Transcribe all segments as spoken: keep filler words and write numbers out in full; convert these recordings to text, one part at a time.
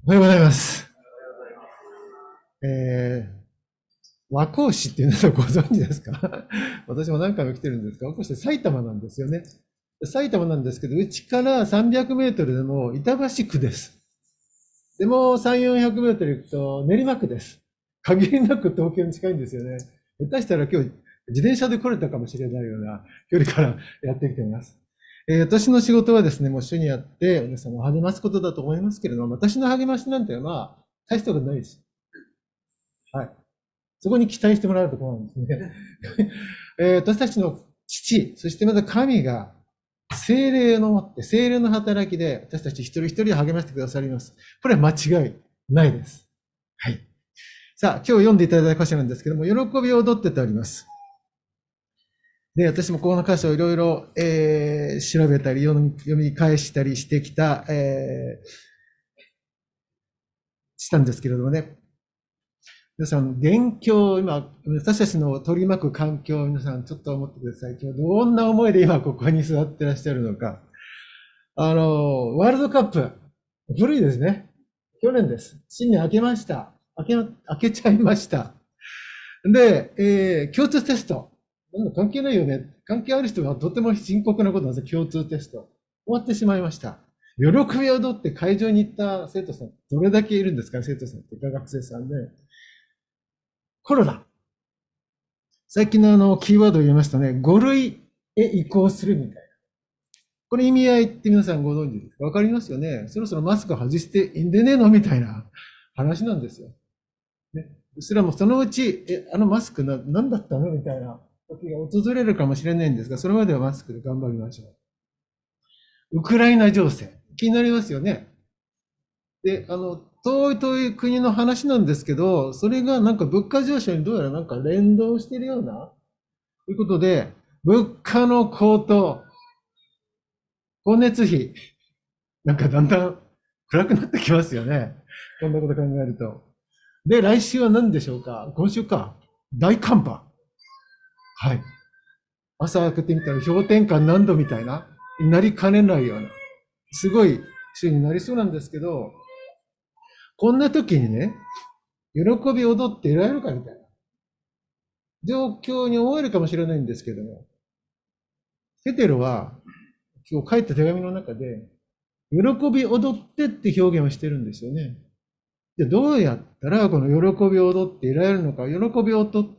おはようございます。えー、和光市っていうのはご存知ですか？私も何回も来てるんですが、和光市って埼玉なんですよね。埼玉なんですけど、うちからさんびゃくメートルでも板橋区です。でもさん、よんひゃくメートル行くと練馬区です。限りなく東京に近いんですよね。下手したら今日自転車で来れたかもしれないような距離からやってきています。えー私の仕事はですね、もう主にやって皆さんを励ますことだと思いますけれども、私の励ましなんてまあ、大したことないです。はい。そこに期待してもらうところなんですね。えー私たちの父、そしてまた神が精霊のもって、精霊の働きで私たち一人一人を励ましてくださります。これは間違いないです。はい。さあ、今日読んでいただいた箇所なんですけども、喜びを踊っててあります。で、私もこの箇所をいろいろ、えー調べたり読み読み返したりしてきた、えーしたんですけれどもね、皆さん、現況、今、私たちの取り巻く環境を皆さんちょっと思ってください。今日どんな思いで今ここに座ってらっしゃるのか。あの、ワールドカップ、古いですね。去年です。新年明けました。明け、明けちゃいました。で、えー共通テスト。なんだ関係ないよね。関係ある人はとても深刻なことなんですよ。共通テスト。終わってしまいました。喜びを踊って会場に行った生徒さん、どれだけいるんですか、生徒さんって学生さんで。コロナ。最近のあの、キーワードを言いますとね、ご類へ移行するみたいな。これ意味合いって皆さんご存知ですか？わかりますよね。そろそろマスク外していいんでねえのみたいな話なんですよ。ね。それはもうそのうち、え、あのマスクな、何だったのみたいな時が訪れるかもしれないんですが、それまではマスクで頑張りましょう。ウクライナ情勢。気になりますよね。で、あの、遠い遠い国の話なんですけど、それがなんか物価上昇にどうやらなんか連動しているような、ということで、物価の高騰、光熱費、なんかだんだん暗くなってきますよね。こんなこと考えると。で、来週は何でしょうか？今週か。大寒波。はい。朝開けてみたら氷点下何度みたいな、なりかねないような、すごい週になりそうなんですけど、こんな時にね、喜び踊っていられるかみたいな状況に思えるかもしれないんですけども、ペテロは今日書いた手紙の中で、喜び踊ってって表現をしてるんですよね。じゃあどうやったらこの喜びを踊っていられるのか、喜びを踊って、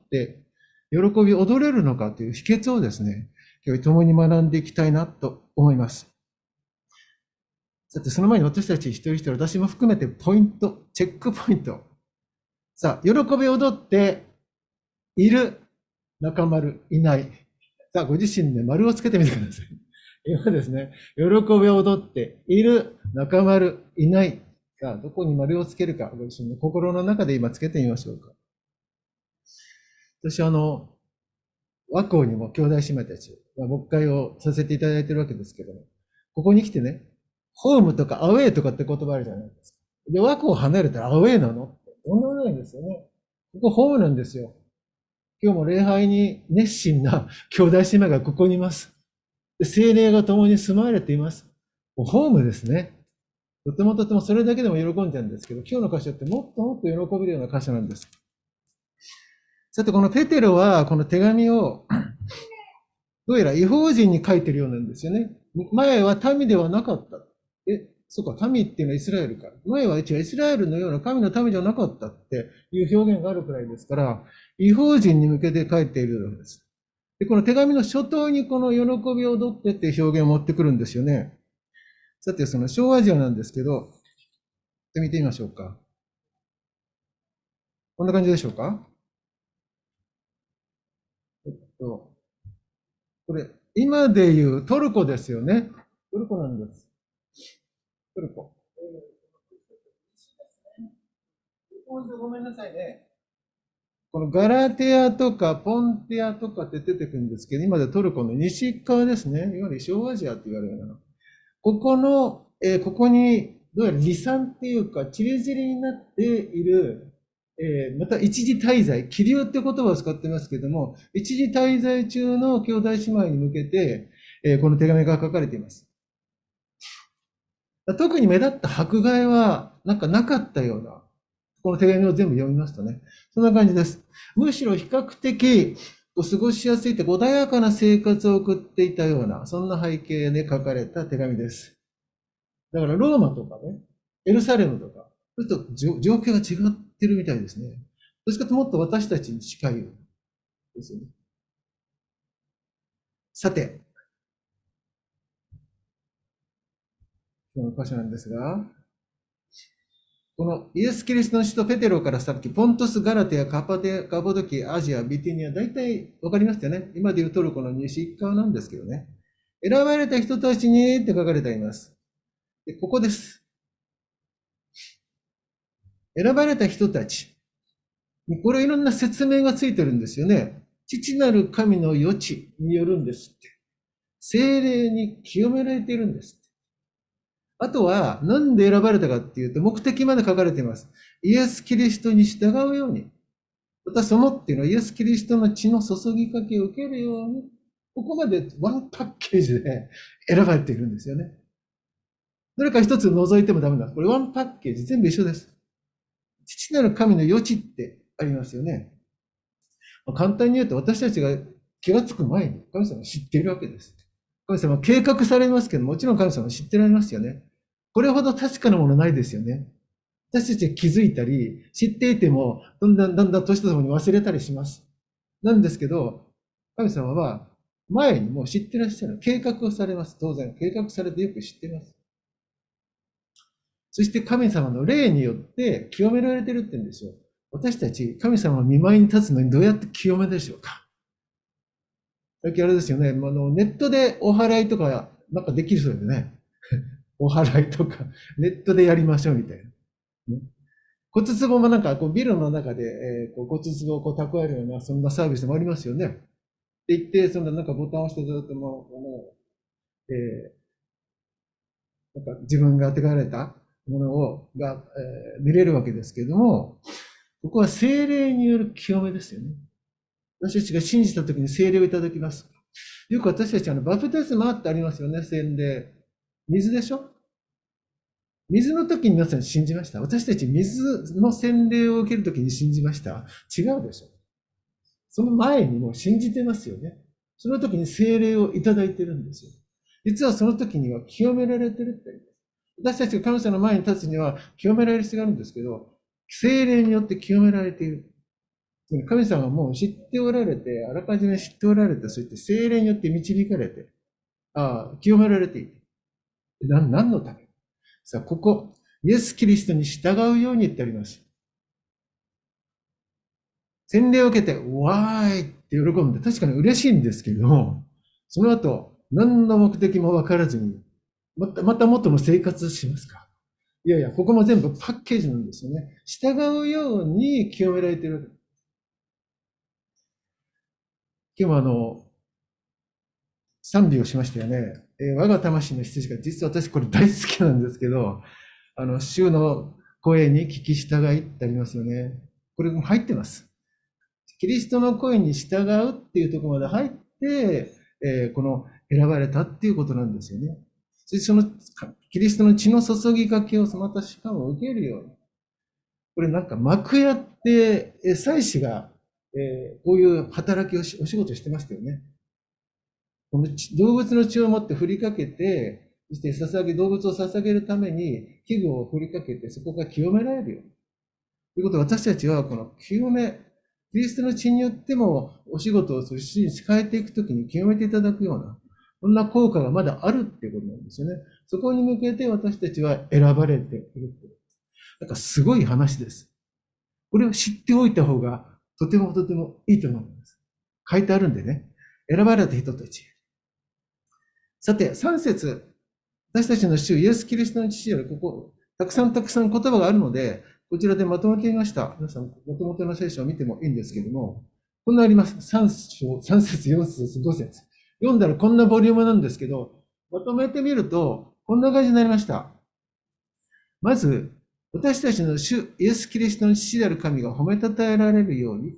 喜び踊れるのかという秘訣をですね、今日共に学んでいきたいなと思います。さて、その前に私たち一人一人、私も含めてポイント、チェックポイント。さあ、喜びを踊っている、中丸、いない。さあ、ご自身で丸をつけてみてください。今ですね、喜びを踊っている、中丸、いない。さあ、どこに丸をつけるか、ご自身の心の中で今つけてみましょうか。私、あの、和光にも兄弟姉妹たち、まあ、牧会をさせていただいているわけですけども、ここに来てね、ホームとかアウェイとかって言葉あるじゃないですか。で、和光を離れたらアウェイなのって、とんでもないんですよね。ここホームなんですよ。今日も礼拝に熱心な兄弟姉妹がここにいます。で聖霊が共に住まわれています。もうホームですね。とてもとてもそれだけでも喜んじゃうんですけど、今日の箇所ってもっともっと喜べるような箇所なんです。さて、このペテロは、この手紙を、どうやら違法人に書いてるようなんですよね。前は民ではなかった。え、そうか、民っていうのはイスラエルか。前は一応イスラエルのような神の民じゃなかったっていう表現があるくらいですから、違法人に向けて書いているわけです。で、この手紙の初頭にこの喜びを踊ってっていう表現を持ってくるんですよね。さて、その小アジアなんですけど、見てみましょうか。こんな感じでしょうか。えっと、これ、今でいうトルコですよね。トルコなんです。トルコ。ごめんなさいね。このガラテアとかポンテアとかって出てくるんですけど、今でトルコの西側ですね。いわゆる小アジアって言われるような。ここの、えーここに、どうやら離散っていうか、散り散りになっている、えーまた一時滞在、気流って言葉を使ってますけども、一時滞在中の兄弟姉妹に向けて、えーこの手紙が書かれています。 特に目立った迫害はなんかなかったような、この手紙を全部読みますとね、そんな感じです。むしろ比較的過ごしやすいって穏やかな生活を送っていたような、そんな背景で書かれた手紙です。だからローマとかね、エルサレムとか、ちょっと状況が違ってるみたいですね。どっちかともっと私たちに近いようですよね。さて、今日の箇所なんですが、このイエス・キリストの使徒ペテロからさっき、ポントス、ガラテア、カパデカポドキア、アジア、ビティニア、大体わかりましたよね。今でいうトルコの西側なんですけどね。選ばれた人たちにって書かれています。で、ここです。選ばれた人たち。これいろんな説明がついてるんですよね。父なる神の余地によるんですって。精霊に清められているんですって。あとは、なんで選ばれたかっていうと、目的まで書かれています。イエス・キリストに従うように。またそのっていうのは、イエス・キリストの血の注ぎかけを受けるように、ここまでワンパッケージで選ばれているんですよね。どれか一つ除いてもダメだ。これワンパッケージ、全部一緒です。父なる神の余地ってありますよね。簡単に言うと、私たちが気がつく前に神様は知っているわけです。神様は計画されますけど、もちろん神様は知ってられますよね。これほど確かなものないですよね。私たちは気づいたり、知っていても、だんだんだんだん年とともに忘れたりします。なんですけど、神様は前にもう知ってらっしゃる。計画をされます。当然、計画されてよく知っています。そして神様の霊によって清められてるって言うんですよ。私たち、神様の見舞いに立つのにどうやって清めでしょうか。最近あれですよね、あのネットでお祓いとかなんかできるそうでね。お祓いとか、ネットでやりましょうみたいな。ね、骨壺もなんかこうビルの中で、えー、こう骨壺をこう蓄えるような、そんなサービスもありますよね。って言って、そんななんかボタンを押してずっともう、もうえー、なんか自分が手がれたものをが、えー、見れるわけですけれども、ここは聖霊による清めですよね。私たちが信じたときに聖霊をいただきます。よく私たちあのバプテスマってありますよね、洗礼。水でしょ。水の時に皆さん信じました。私たち水の洗礼を受ける時に信じました。違うでしょ。その前にも信じてますよね。その時に聖霊をいただいてるんですよ。実はその時には清められてるって言うんです。私たちが神様の前に立つには清められる必要があるんですけど、聖霊によって清められている。神様はもう知っておられて、あらかじめ知っておられて、そういって聖霊によって導かれて、ああ、清められていて。な何のため？さあ、ここ、イエス・キリストに従うように言ってあります。洗礼を受けて、わーいって喜んで、確かに嬉しいんですけれども、その後、何の目的も分からずに、また、また元の生活しますか？いやいや、ここも全部パッケージなんですよね。従うように清められている。今日もあの、賛美をしましたよね。えー我が魂の羊が、実は私これ大好きなんですけど、あの、主の声に聞き従いってありますよね。これも入ってます。キリストの声に従うっていうところまで入って、えーこの選ばれたっていうことなんですよね。そしてそのキリストの血の注ぎかけをまたしかも受けるように。これなんか幕屋って、え祭司が、えーこういう働きをし、お仕事してましたよね。この動物の血を持って振りかけて、そして捧げ、動物を捧げるために器具を振りかけて、そこが清められるよ。ということで、私たちはこの清め、キリストの血によってもお仕事をそして主に仕えていくときに清めていただくような、こんな効果がまだあるっていうことなんですよね。そこに向けて私たちは選ばれている。なんかすごい話です。これを知っておいた方がとてもとてもいいと思います。書いてあるんでね。選ばれた人たち。さて、さん節。私たちの主イエス・キリストの父より、ここ、たくさんたくさん言葉があるので、こちらでまとめてみました。皆さん、もともとの聖書を見てもいいんですけども、こんなあります。さん章、さん節、よん節、ご節。読んだらこんなボリュームなんですけど、まとめてみると、こんな感じになりました。まず、私たちの主イエス・キリストの父である神が褒めたたえられるように、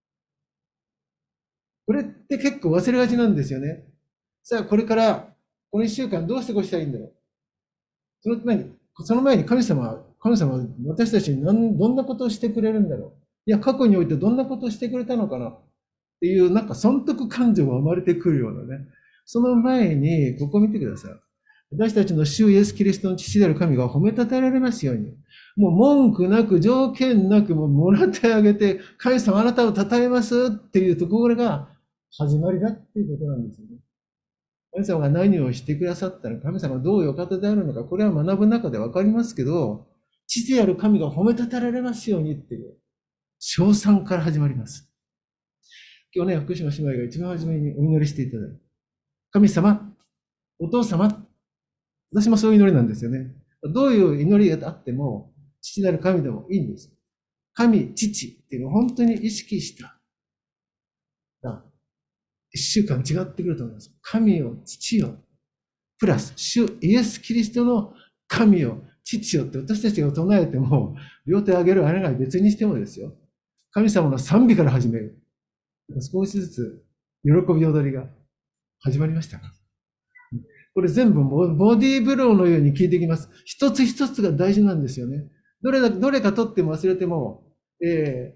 これって結構忘れがちなんですよね。さあ、これから、このいっしゅうかんどう過ごしたらいいんだろう。 その前に、その前に神様は、神様は私たちに何どんなことをしてくれるんだろう。いや、過去においてどんなことをしてくれたのかなっていう、なんか損得感情が生まれてくるようなね。その前に、ここ見てください。私たちの主イエス・キリストの父である神が褒めたたえられますように。もう文句なく、条件なく、もうもらってあげて、神様あなたを称えますっていうところが始まりだっていうことなんですよね。神様が何をしてくださったのか、神様がどういうお方であるのか、これは学ぶ中でわかりますけど、父である神が褒めたたえられますようにっていう、称賛から始まります。今日ね、福島姉妹が一番初めにお祈りしていただいた。神様、お父様、私もそういう祈りなんですよね。どういう祈りがあっても、父なる神でもいいんです。神、父っていうのを本当に意識したら、一週間違ってくると思います。神よ、父よ、プラス、主イエス・キリストの神よ、父よって私たちが唱えても、両手を上げるあれが別にしてもですよ。神様の賛美から始める。少しずつ喜び踊りが始まりました。これ全部ボディーブローのように聞いてきます。一つ一つが大事なんですよね。どれだどれか取っても忘れても、えー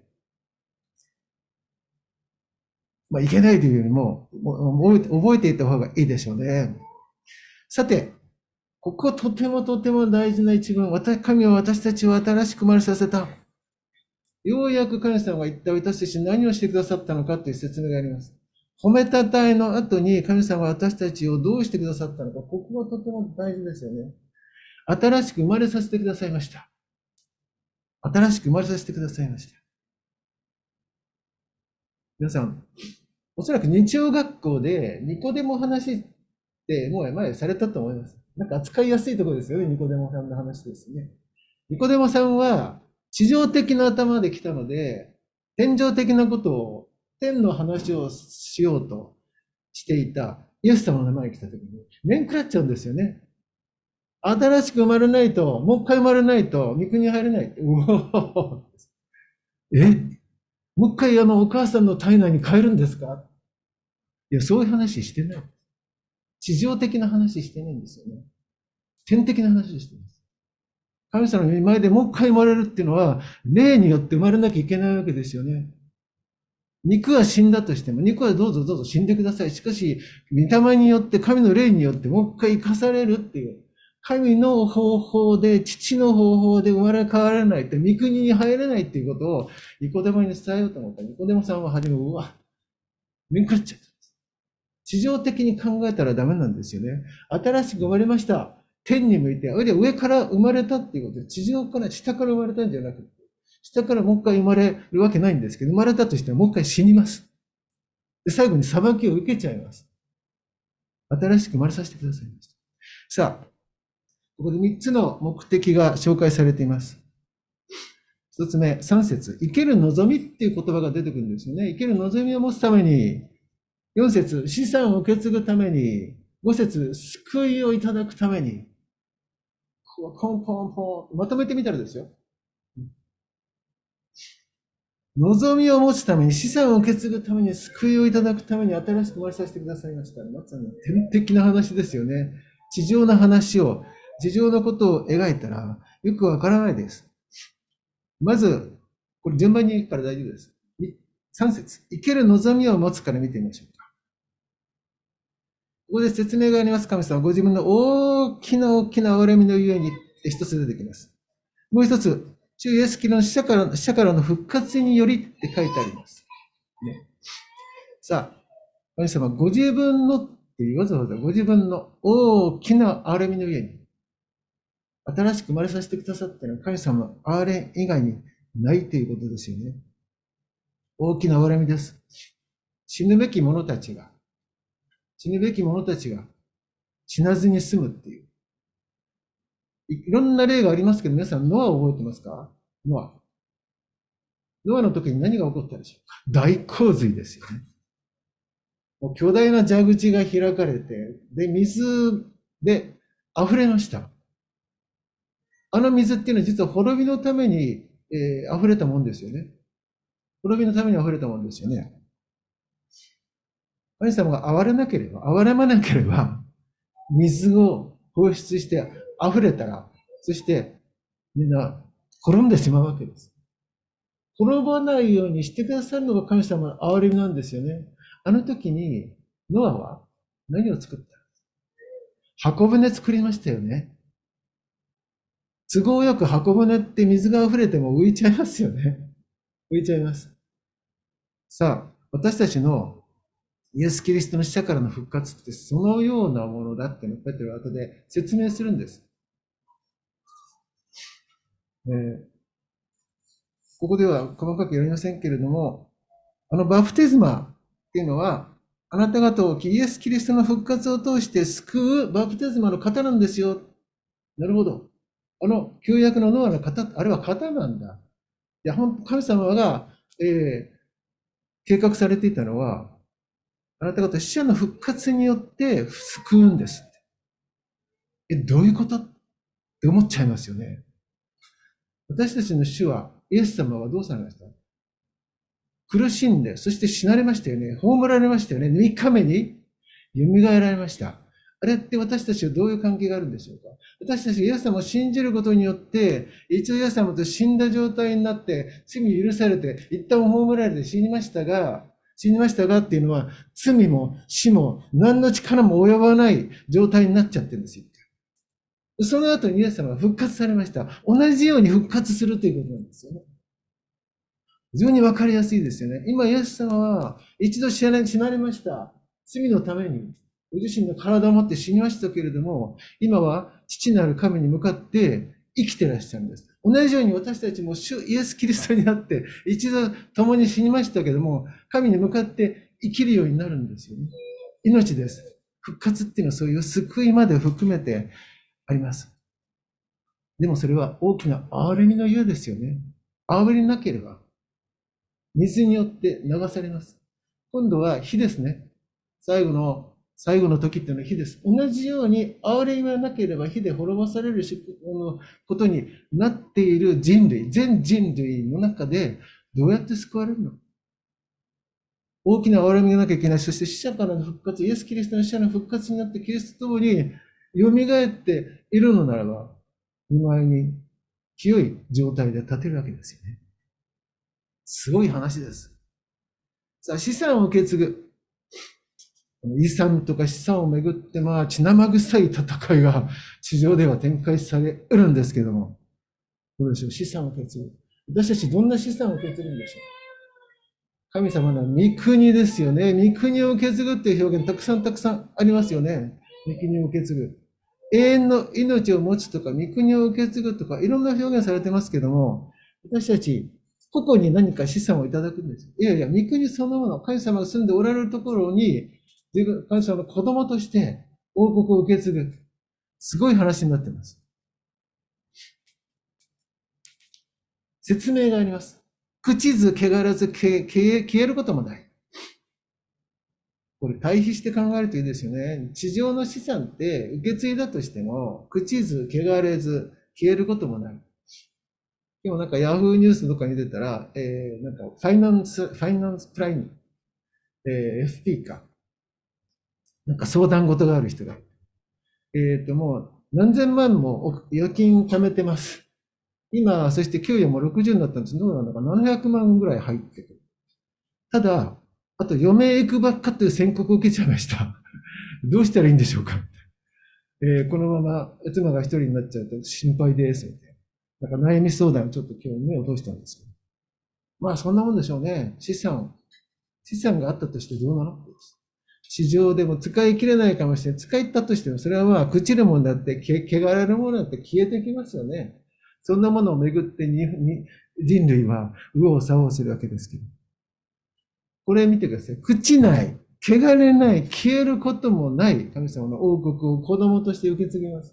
まあ、いけないというよりも、覚えていた方がいいでしょうね。さて、こことてもとても大事な一文、神は私たちを新しく生まれさせた。ようやく神様が一体私たちに何をしてくださったのかという説明があります。褒めたたえの後に神様が私たちをどうしてくださったのか、ここはとても大事ですよね。新しく生まれさせてくださいました。新しく生まれさせてくださいました。皆さん、おそらく日曜学校でニコデモ話ってもう前されたと思います。なんか扱いやすいところですよね、ニコデモさんの話ですね。ニコデモさんは地上的な頭で来たので、天上的なことを、天の話をしようとしていたイエス様の前に来た時に、面食らっちゃうんですよね。新しく生まれないと、もう一回生まれないと、御国に入れない。うおえもう一回あのお母さんの体内に帰るんですか？いや、そういう話してない。地上的な話してないんですよね。天的な話をしています。神様の前でもう一回生まれるっていうのは、霊によって生まれなきゃいけないわけですよね。肉は死んだとしても、肉はどうぞどうぞ死んでください。しかし、御霊によって、神の霊によってもう一回生かされるっていう。神の方法で、父の方法で生まれ変わらないと、御国に入れないっていうことを、ニコデモに伝えようと思った。ニコデモさんは初め、うわ、めんくらっちゃった。地上的に考えたらダメなんですよね。新しく生まれました。天に向いて、あるいは上から生まれたっていうことで、地上から下から生まれたんじゃなくて、下からもう一回生まれるわけないんですけど、生まれたとしてももう一回死にます。で、最後に裁きを受けちゃいます。新しく生まれさせてくださいました。さあ、ここでみっつの目的が紹介されています。一つ目、三節、生ける望みっていう言葉が出てくるんですよね。生ける望みを持つために、四節、資産を受け継ぐために、五節、救いをいただくために、ポンポンポン、まとめてみたらですよ。望みを持つために、資産を受け継ぐために、救いをいただくために、新しく生まれさせてくださいました。まさに天的な話ですよね。地上の話を、地上のことを描いたら、よくわからないです。まず、これ順番に行くから大丈夫です。三節、生ける望みを持つから見てみましょうか。ここで説明があります。神様、ご自分の大きな大きな憐れみのゆえにって一つ出てきます。もう一つ、主イエスキリストの死者から死者からの復活によりって書いてあります。ね、さあ、神様、ご自分のっていうわざわざご自分の大きな憐れみのゆえに、新しく生まれさせてくださったのは神様の憐れ以外にないということですよね。大きな憐れみです。死ぬべき者たちが、死ぬべき者たちが死なずに済むっていう。いろんな例がありますけど、皆さん、ノアを覚えてますか？ノア。ノアの時に何が起こったでしょうか？大洪水ですよね。もう巨大な蛇口が開かれて、で、水で溢れました。あの水っていうのは実は滅びのために、えー、溢れたもんですよね。滅びのために溢れたもんですよね。神様が憐れなければ、憐れまなければ、水を放出して溢れたら、そしてみんな転んでしまうわけです。転ばないようにしてくださるのが神様の憐れみなんですよね。あの時に、ノアは何を作った？箱舟作りましたよね。都合よく箱舟って水が溢れても浮いちゃいますよね。浮いちゃいます。さあ、私たちのイエス・キリストの死者からの復活ってそのようなものだってのをペテロは後で説明するんです。えー、ここでは細かく読みませんけれども、あのバプテスマっていうのは、あなた方をイエス・キリストの復活を通して救うバプテスマの方なんですよ。なるほど。あの旧約のノアの方、あれは方なんだ。いや、神様が、えー、計画されていたのは、あなた方死者の復活によって救うんです。え、どういうことって思っちゃいますよね。私たちの主は、イエス様はどうされました？苦しんで、そして死なれましたよね。葬られましたよね。みっかめに蘇られました。あれって私たちはどういう関係があるんでしょうか？私たちがイエス様を信じることによって、一度イエス様と死んだ状態になって、罪許されて、一旦葬られて死にましたが、死にましたがっていうのは、罪も死も何の力も及ばない状態になっちゃってるんですよ。その後にイエス様が復活されました。同じように復活するということなんですよね。非常にわかりやすいですよね。今、イエス様は一度死なれました。罪のために、ご自身の体を持って死にましたけれども、今は父なる神に向かって生きてらっしゃるんです。同じように私たちも主イエス・キリストになって、一度共に死にましたけれども、神に向かって生きるようになるんですよね。命です。復活っていうのはそういう救いまで含めてあります。でもそれは大きな憐れみのゆえですよね。憐れみなければ、水によって流されます。今度は火ですね。最後の、最後の時っていうのは火です。同じように憐れみがなければ火で滅ぼされることになっている人類、全人類の中でどうやって救われるの？大きな憐れみがなきゃいけない。そして死者からの復活、イエス・キリストの死者の復活になってキリストと共に蘇っているのならば、見舞いに清い状態で立てるわけですよね。すごい話です。さあ、資産を受け継ぐ。遺産とか資産をめぐって、まあ、血生臭い戦いが地上では展開されるんですけども、どうでしょう、資産を受け継ぐ。私たちどんな資産を受け継ぐんでしょう？神様の御国ですよね。御国を受け継ぐっていう表現たくさんたくさんありますよね。御国を受け継ぐ。永遠の命を持つとか、御国を受け継ぐとか、いろんな表現されてますけども、私たち、個々に何か資産をいただくんです。いやいや、御国そのもの、神様が住んでおられるところに、神様の子供として王国を受け継ぐ。すごい話になっています。説明があります。朽ちず、汚らず、消え、消えることもない。これ対比して考えるといいですよね。地上の資産って受け継いだとしても、朽ちず、汚れず、消えることもない。でもなんかヤフーニュースとかに出たら、えー、なんかファイナンス、ファイナンスプライム、えー、エフピー か。なんか相談事がある人が。えっ、ー、と、もう何千万も預金貯めてます。今、そして給与もろくじゅうになったんです。どうなのかななひゃくまんぐらい入ってくる。ただ、あと余命いくばっかという宣告を受けちゃいました。どうしたらいいんでしょうか。えー、このまま妻が一人になっちゃうと心配です。なんか悩み相談をちょっと今日目を通したんですけど。まあそんなもんでしょうね。資産。資産があったとしてどうなの？市場でも使い切れないかもしれない。使いったとしても、それはまあ朽ちるものだって、汚れるものだって消えてきますよね。そんなものをめぐってにに人類は右往左往するわけですけど。これ見てください。朽ちない、汚れない、消えることもない神様の王国を子供として受け継ぎます。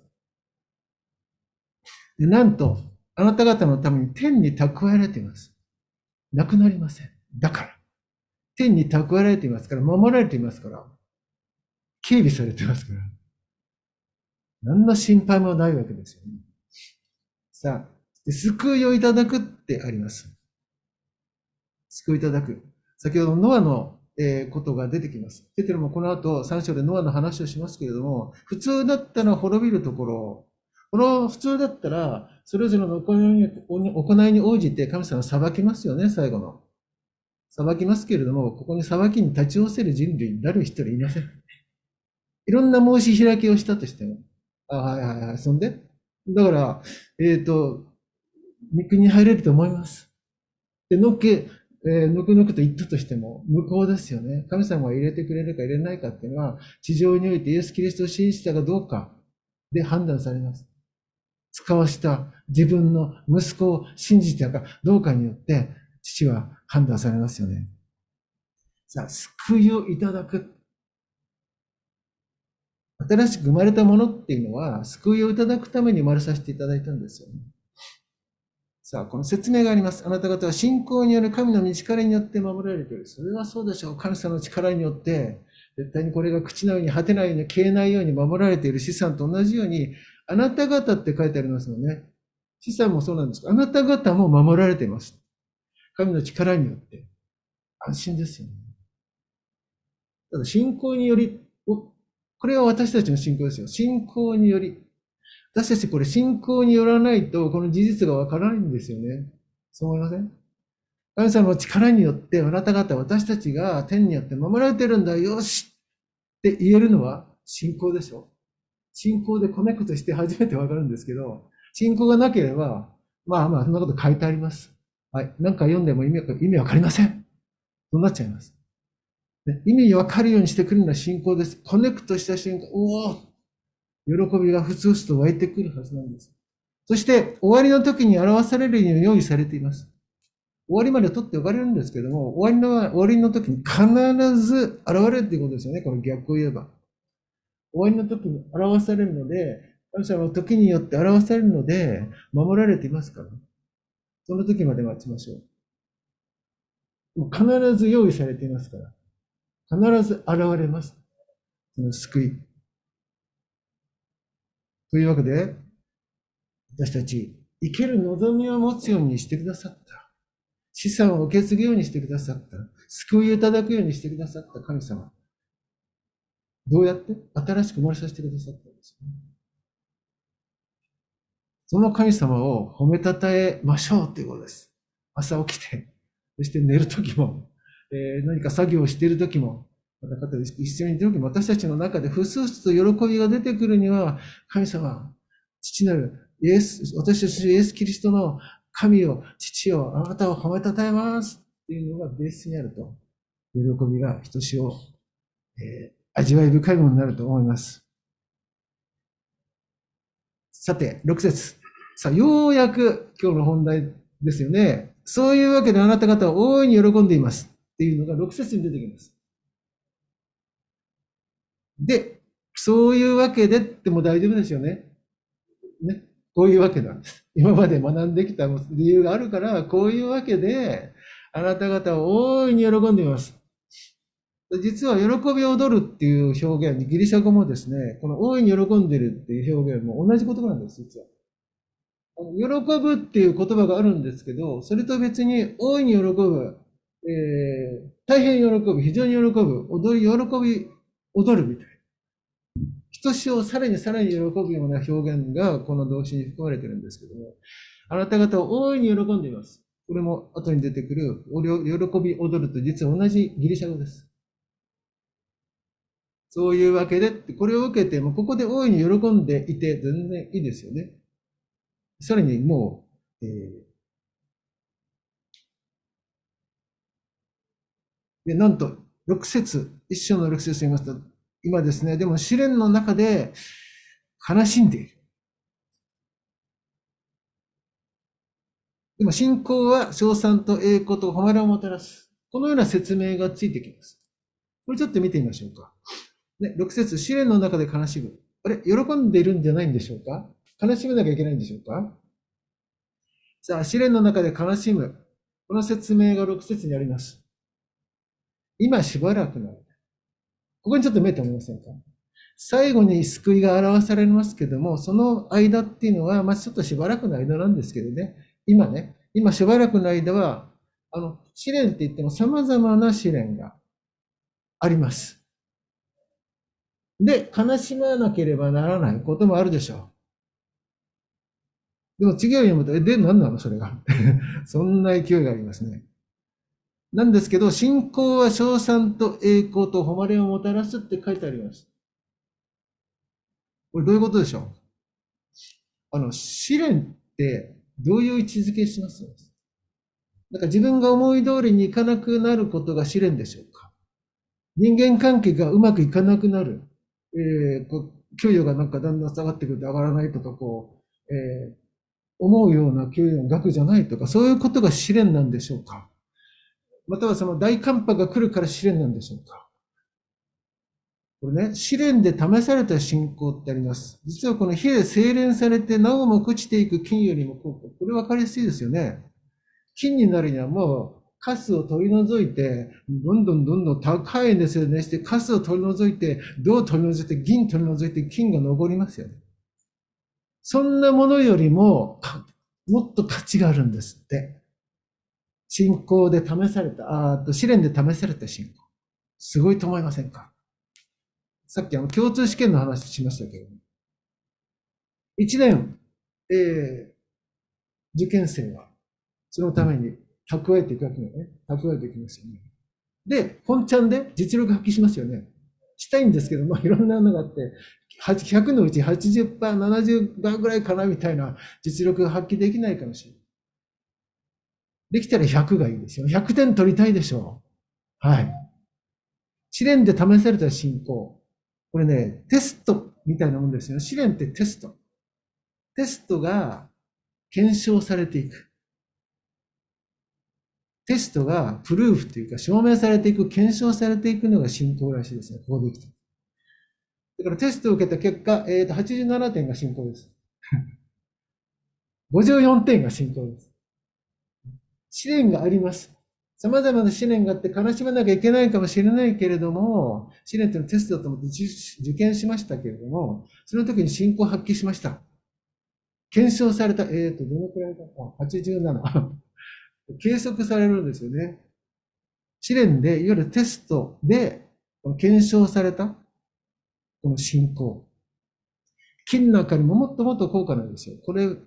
で、なんと、あなた方のために天に蓄えられています。なくなりません。だから。天に蓄えられていますから、守られていますから、警備されていますから、何の心配もないわけですよね。さあ、救いをいただくってあります。救いいただく。先ほどノアのことが出てきます。ペテロもこの後さん章でノアの話をしますけれども、普通だったら滅びるところ、 この普通だったら、それぞれの行いに行いに応じて神様は裁きますよね、最後の。裁きますけれども、ここに裁きに立ち寄せる人類になる人はいません。いろんな申し開きをしたとしても。あ、はいはいはい。そんでだから、えっ、と、肉に入れると思います。で、のっけ、えー、ぬくぬくと言ったとしても、無効ですよね。神様が入れてくれるか入れないかっていうのは、地上においてイエス・キリストを信じたかどうかで判断されます。使わした自分の息子を信じたかどうかによって、父は判断されますよね。さあ、救いをいただく。新しく生まれたものっていうのは、救いをいただくために生まれさせていただいたんですよね。さあ、この説明があります。あなた方は信仰による神の力によって守られている。それはそうでしょう。神様の力によって、絶対にこれが口のように果てないように消えないように守られている資産と同じように、あなた方って書いてありますよね。資産もそうなんですが、あなた方も守られています。神の力によって。安心ですよね。ただ信仰により、これは私たちの信仰ですよ。信仰により。私たちこれ信仰によらないと、この事実がわからないんですよね。そう思いません？神様の力によって、あなた方、私たちが天によって守られてるんだ、よしって言えるのは信仰でしょ。信仰でコネクトして初めてわかるんですけど、信仰がなければ、まあまあ、そんなこと書いてあります。はい。なんか読んでも意味意味わかりません。そうなっちゃいます。で意味わかるようにしてくるのは信仰です。コネクトした瞬間、おお、喜びがふつふつと湧いてくるはずなんです。そして、終わりの時に表されるように用意されています。終わりまで取っておかれるんですけども、終わりの、終わりの時に必ず現れるっていうことですよね。この逆を言えば。終わりの時に表されるので、神様の時によって表されるので、守られていますから。その時まで待ちましょう。もう必ず用意されていますから。必ず現れます。その救い。というわけで、私たち、生ける望みを持つようにしてくださった。資産を受け継ぐようにしてくださった。救いをいただくようにしてくださった神様。どうやって新しく生まれさせてくださったんですよね。その神様を褒めたたえましょうということです。朝起きて、そして寝るときも、えー、何か作業をしているときも、また方一緒にいるときも、私たちの中でふすふすと喜びが出てくるには、神様、父なるイエス、私たちイエス・キリストの神を、父を、あなたを褒めたたえますっていうのがベースにあると、喜びがひとしお、えー、味わい深いものになると思います。さて、ろく節。さあ、ようやく今日の本題ですよね。そういうわけであなた方は大いに喜んでいます。っていうのがろく節に出てきます。で、そういうわけでっても大丈夫ですよね。ね。こういうわけなんです。今まで学んできた理由があるから、こういうわけで、あなた方は大いに喜んでいます。実は、喜びを踊るっていう表現、ギリシャ語もですね、この大いに喜んでるっていう表現も同じ言葉なんです、実は。喜ぶっていう言葉があるんですけど、それと別に大いに喜ぶ、えー、大変喜ぶ、非常に喜ぶ、踊り、喜び、踊るみたいな。ひとしおさらにさらに喜ぶような表現がこの動詞に含まれているんですけども、あなた方は大いに喜んでいます。これも後に出てくる、喜び踊ると実は同じギリシャ語です。そういうわけで、これを受けても、ここで大いに喜んでいて全然いいですよね。さらにもう、えーで、なんと、ろく節、一章のろく節を言いますと、今ですね、でも試練の中で悲しんでいる。でも信仰は称賛と栄光と誉れをもたらす。このような説明がついてきます。これちょっと見てみましょうか。ね、ろく節、試練の中で悲しむ。あれ、喜んでいるんじゃないんでしょうか？悲しめなきゃいけないんでしょうか？さあ、試練の中で悲しむ。この説明がろく節にあります。今しばらくの間。ここにちょっと見えて思いませんか？最後に救いが表されますけども、その間っていうのは、まあちょっとしばらくの間なんですけどね。今ね、今しばらくの間は、あの、試練って言っても様々な試練があります。で、悲しまなければならないこともあるでしょでも次を読むと、え、で、何なのそれが。そんな勢いがありますね。なんですけど、信仰は称賛と栄光と誉れをもたらすって書いてあります。これどういうことでしょう？あの、試練ってどういう位置づけします？なんか自分が思い通りにいかなくなることが試練でしょうか？人間関係がうまくいかなくなる。えー、こう給与がなんかだんだん下がってくると上がらないとか、こう、えー、思うような給与の額じゃないとか、そういうことが試練なんでしょうか？またはその大寒波が来るから試練なんでしょうか？これね、試練で試された信仰ってあります。実はこの火で精錬されてなおも朽ちていく金よりも高価。これ分かりやすいですよね。金になるにはもう、カスを取り除いて、どんどんどんどん高い熱で熱して、カスを取り除いて、銅を取り除いて、銀取り除いて、金が残りますよね。そんなものよりも、もっと価値があるんですって。信仰で試された、あと試練で試された信仰。すごいと思いませんか？さっきあの共通試験の話しましたけど、一年、えー受験生はそのために蓄えていくわけよね。蓄えていきますよね。で、本ちゃんで実力発揮しますよね。したいんですけど、まあ、いろんなのがあって、ひゃくのうちはちじゅっパーセント、ななじゅうパーセントぐらいかなみたいな実力が発揮できないかもしれない。できたらひゃくがいいですよ。ひゃくてん取りたいでしょう。はい。試練で試された信仰。これね、テストみたいなもんですよ。試練ってテスト。テストが検証されていく。テストがプルーフというか証明されていく、検証されていくのが信仰らしいですね。ここできた。だからテストを受けた結果、えー、とはちじゅうななてんが信仰です。ごじゅうよんてんが信仰です。試練があります。様々な試練があって悲しまなきゃいけないかもしれないけれども、試練というのはテストだと思って受験しましたけれども、その時に信仰を発揮しました。検証された、えーと、どのくらいだった ?はちじゅうなな。計測されるんですよね。試練で、いわゆるテストで検証された、この信仰。金の中にももっともっと高価なんですよ。これ、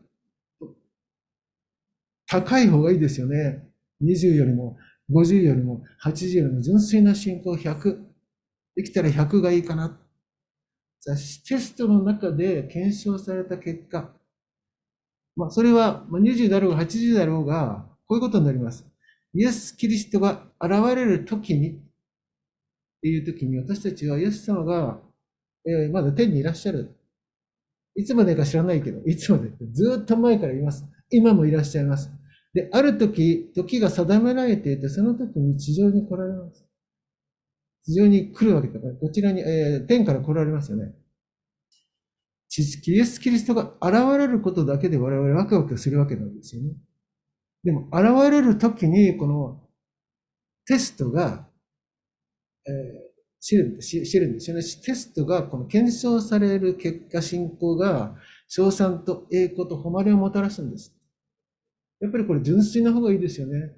高い方がいいですよね。にじゅうよりも、ごじゅうよりも、はちじゅうよりも、純粋な信仰ひゃく。できたらひゃくがいいかな。テストの中で検証された結果、まあ、それはにじゅうだろうがはちじゅうだろうが、こういうことになります。イエス・キリストが現れる時に、っていう時に、私たちはイエス様が、えー、まだ天にいらっしゃる。いつまでか知らないけど、いつまでってずっと前からいます。今もいらっしゃいます。で、ある時、時が定められていて、その時に地上に来られます。地上に来るわけだから、こちらに、えー、天から来られますよね。イエス・キリストが現れることだけで我々ワクワクするわけなんですよね。でも、現れる時に、このテストが、えー、試練試練ですよね。テストが、この検証される結果、信仰が、称賛と栄光と誉れをもたらすんです。やっぱりこれ純粋な方がいいですよね。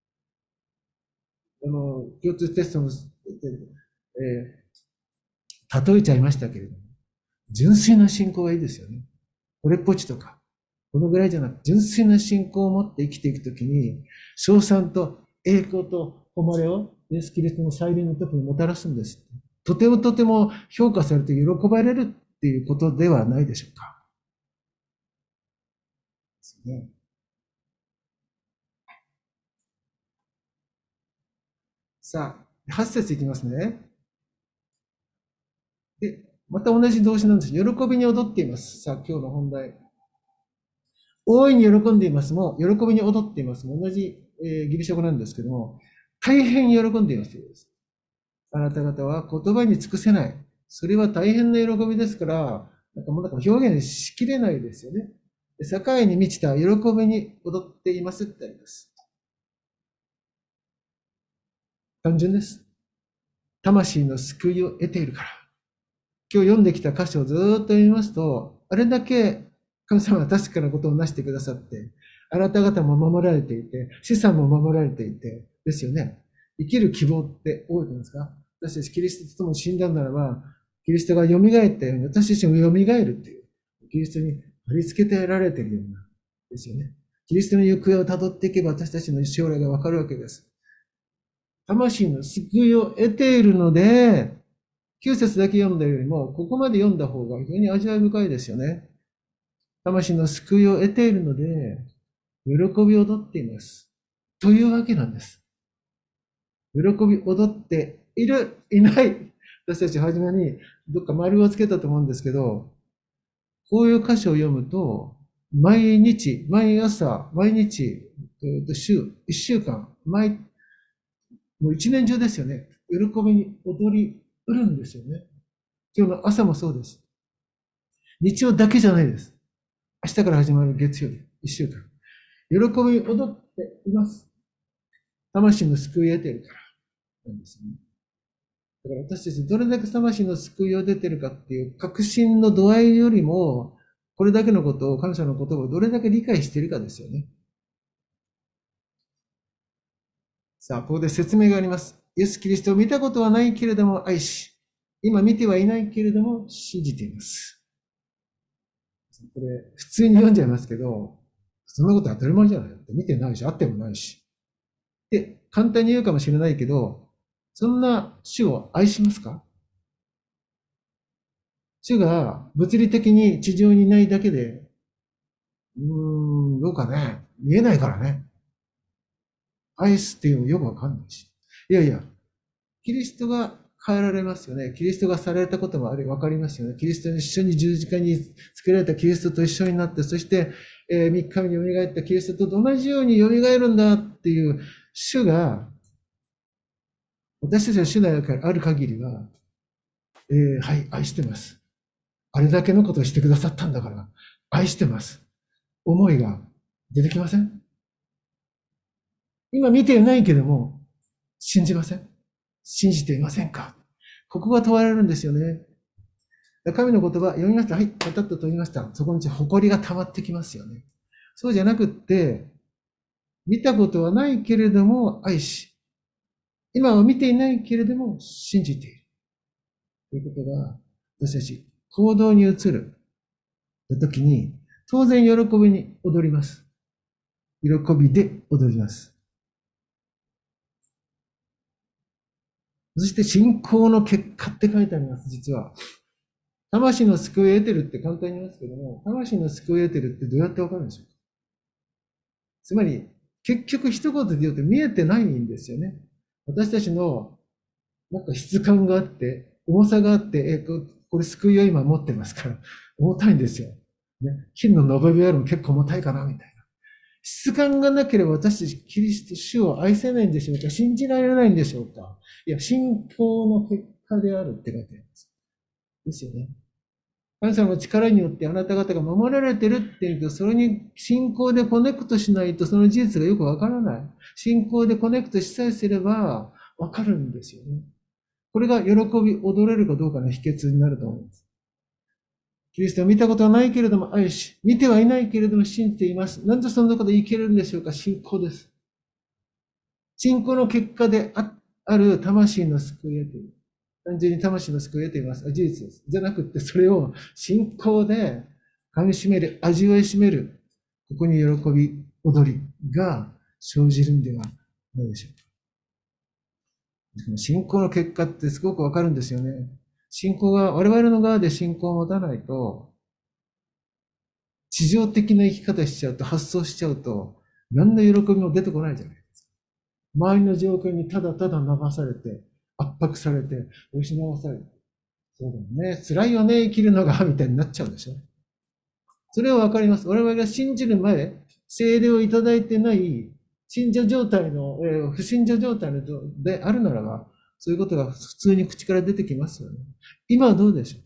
あの、共通テストの、えー、例えちゃいましたけれども、純粋な信仰がいいですよね。これっぽっちとか、このぐらいじゃなく、純粋な信仰を持って生きていくときに、称賛と栄光と誉れをイエス・キリストの再臨の時にもたらすんです。とてもとても評価されて喜ばれるっていうことではないでしょうか。ですね。さあ、はち節いきますね。で、また同じ動詞なんです。喜びに踊っています。さあ、今日の本題。大いに喜んでいますも、喜びに踊っていますも、同じ、えー、ギリシャ語なんですけども、大変喜んでいますということです。あなた方は言葉に尽くせない。それは大変な喜びですから、なんかもうなんか表現しきれないですよね。境に満ちた喜びに踊っていますってあります。単純です。魂の救いを得ているから。今日読んできた歌詞をずっと読みますと、あれだけ神様は確かなことをなしてくださって、あなた方も守られていて、資産も守られていて、ですよね。生きる希望って覚えてますか？私たちキリストと共に死んだならば、キリストが蘇ったように私たちも蘇るっていう、キリストに貼り付けてられているような、 ですよね。キリストの行方をたどっていけば私たちの将来がわかるわけです。魂の救いを得ているので、きゅう節だけ読んだよりも、ここまで読んだ方が非常に味わい深いですよね。魂の救いを得ているので、喜び踊っています。というわけなんです。喜び踊っている、いない。私たちはじめにどっか丸をつけたと思うんですけど、こういう歌詞を読むと、毎日、毎朝、毎日、えー、と週、一週間、毎、もう一年中ですよね。喜びに踊りうるんですよね。今日の朝もそうです。日曜だけじゃないです。明日から始まる月曜日、一週間。喜び踊っています。魂の救いを得ているからなんですね。だから私たちどれだけ魂の救いを出ているかっていう確信の度合いよりも、これだけのことを、感謝の言葉をどれだけ理解しているかですよね。さあ、ここで説明があります。イエス・キリストを見たことはないけれども愛し、今見てはいないけれども信じています。これ、普通に読んじゃいますけど、そんなこと当たり前じゃないって。見てないし、会ってもないし。で、簡単に言うかもしれないけど、そんな主を愛しますか？主が物理的に地上にいないだけで、うーん、どうかね。見えないからね。愛すっていうのもよくわかんないし。いやいや、キリストが変えられますよね。キリストがされたこともあれわかりますよね。キリストと一緒に十字架に作られたキリストと一緒になって、そして、えー、三日目に蘇ったキリストと同じように蘇るんだっていう主が、私たちの主の中にある限りは、えー、はい、愛してます。あれだけのことをしてくださったんだから、愛してます。思いが出てきません？今見ていないけども、信じません？信じていませんか？ここが問われるんですよね。神の言葉、読みました。はい、パタッと取りました。そこに誇りが溜まってきますよね。そうじゃなくって、見たことはないけれども愛し、今は見ていないけれども信じている。ということが、私たち行動に移る時に、当然喜びに踊ります。喜びで踊ります。そして信仰の結果って書いてあります、実は。魂の救いを得てるって簡単に言いますけども、魂の救いを得てるってどうやってわかるんでしょうか？つまり、結局一言で言うと見えてないんですよね。私たちの、なんか質感があって、重さがあって、え、これ救いを今持ってますから、重たいんですよ。ね、金の延べ棒よりも結構重たいかな、みたいな。質感がなければ私たちキリスト主を愛せないんでしょうか？信じられないんでしょうか？いや、信仰の結果であるって書いてあります。ですよね。神様の力によってあなた方が守られてるっていうと、それに信仰でコネクトしないとその事実がよくわからない。信仰でコネクトしさえすればわかるんですよね。これが喜び踊れるかどうかの秘訣になると思います。キリストを見たことはないけれども愛し、見てはいないけれども信じています。なんでそんなこと言い切れるんでしょうか？信仰です。信仰の結果であある魂の救いを得ている。単純に魂の救いを得ています。事実です。じゃなくって、それを信仰で噛み締める、味わい締める、ここに喜び、踊りが生じるんではないでしょうか。信仰の結果ってすごくわかるんですよね。信仰が、我々の側で信仰を持たないと、地上的な生き方しちゃうと、発想しちゃうと、何の喜びも出てこないじゃないですか。周りの状況にただただ流されて、圧迫されて、押し回されて、そうだよね。辛いよね、生きるのが、みたいになっちゃうでしょ。それはわかります。我々が信じる前、聖霊をいただいてない信者状態の、えー不信者状態のであるならば、そういうことが普通に口から出てきますよね。今はどうでしょ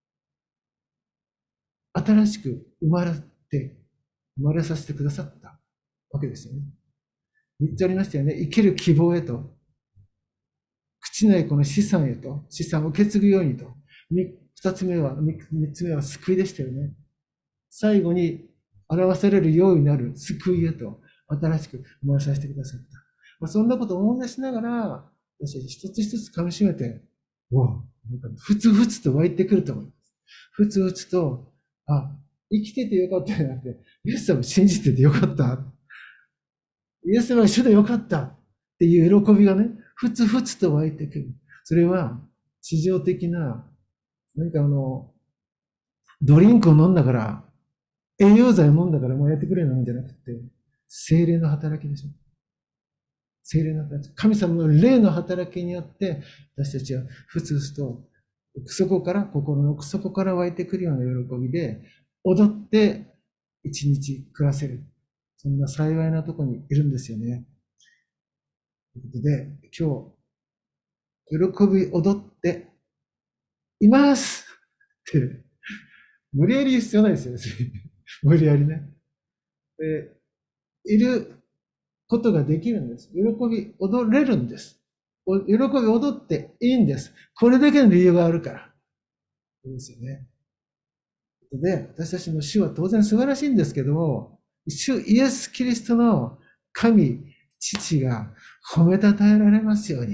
う？新しく生まれて、生まれさせてくださったわけですよね。三つありましたよね。生きる希望へと、朽ちないこの資産へと、資産を受け継ぐようにと。二つ目は、三つ目は救いでしたよね。最後に表されるようになる救いへと、新しく生まれさせてくださった。まあ、そんなことを思い出しながら、私たち一つ一つ噛み締めて、おなんかふつふつと湧いてくると思います。ふつふつと、あ、 生きててよかったじゃなくて、イエス様を信じててよかった。イエス様が主でよかったっていう喜びがね、ふつふつと湧いてくる。それは、地上的な、何かあの、ドリンクを飲んだから、栄養剤を飲んだからもうやってくれるんじゃなくて、精霊の働きでしょ。精霊の働き。神様の霊の働きによって、私たちはふつふつと、奥底から、心の奥底から湧いてくるような喜びで、踊って一日暮らせる。そんな幸いなところにいるんですよね。ということで、今日、喜び踊っていますって、無理やり必要ないですよ、無理やりね。で、いることができるんです。喜び踊れるんです。喜び踊っていいんです。これだけの理由があるから。いいですよね。で、私たちの主は当然素晴らしいんですけども、主イエス・キリストの神、父が褒めたたえられますように。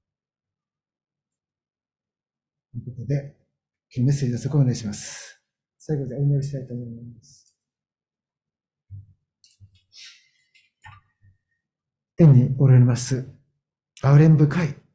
ということで、今日メッセージはそこをお願いします。最後でお祈りしたいと思います。天におられます、憐れん深い、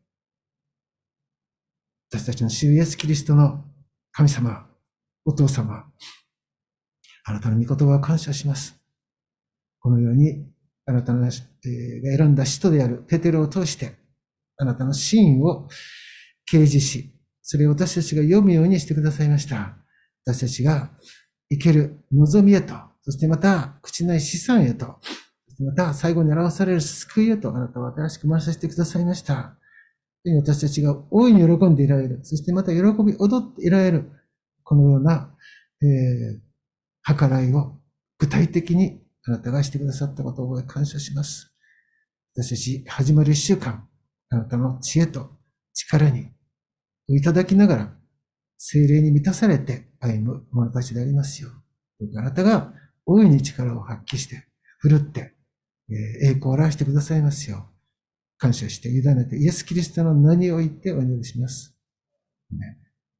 私たちの主イエス・キリストの神様、お父様、あなたの御言葉を感謝します。このように、あなたの、えー、選んだ使徒であるペテロを通して、あなたの真を掲示し、それを私たちが読むようにしてくださいました。私たちが生ける望みへと、そしてまた朽ちない資産へと、また最後に表される救いへと、あなたは新しく回させてくださいました。私たちが大いに喜んでいられる、そしてまた喜び踊っていられる、このような、えー、計らいを具体的にあなたがしてくださったことを感謝します。私たち始まる一週間、あなたの知恵と力にいただきながら、聖霊に満たされて歩む者たちでありますよう。あなたが大いに力を発揮して、振るって、栄光を表してくださいますよう。感謝して委ねて、イエス・キリストの名においてお祈りします。ね